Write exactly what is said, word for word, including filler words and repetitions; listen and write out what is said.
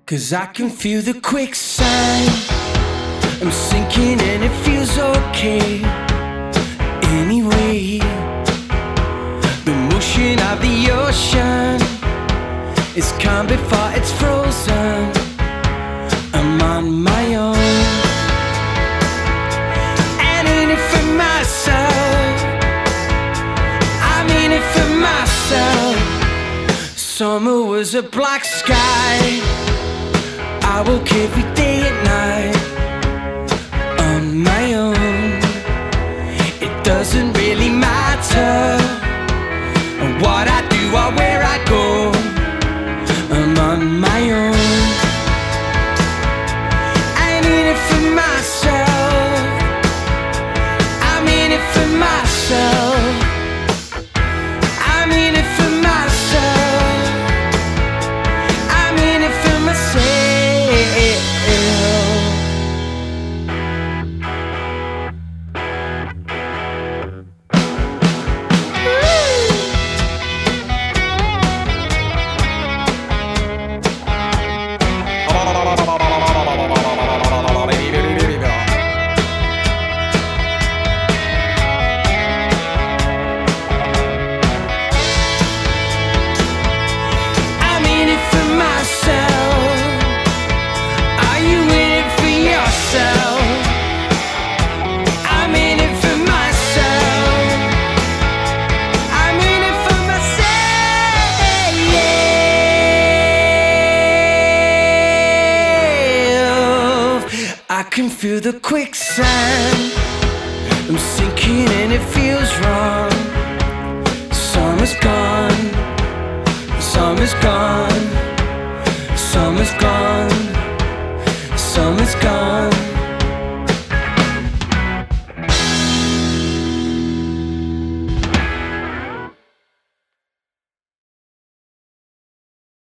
'Cause I can feel the quicksand. I'm sinking and it feels okay. Anyway, the motion of the ocean is calm before it's frozen. I'm on my own, and in it for myself. I'm in it for myself. Summer was a black sky. I woke every day at night on my own. It doesn't really matter what I do or where I go. I'm on my own. I'm in it for myself. I'm in it for myself. I'm in it for myself. I'm in it for myself. I can feel the quicksand. I'm sinking and it feels wrong. Summer's gone. Summer's gone. Summer's gone.